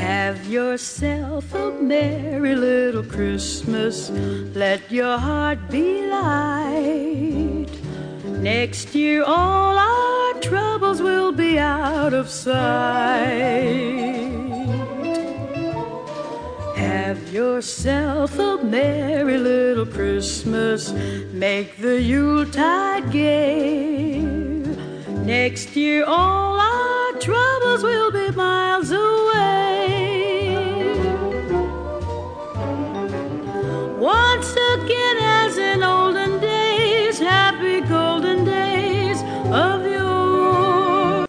Have yourself a merry little Christmas. Let your heart be light. Next year all our troubles will be out of sight. Have yourself a merry little Christmas. Make the Yuletide gay. Next year all our troubles will be miles away.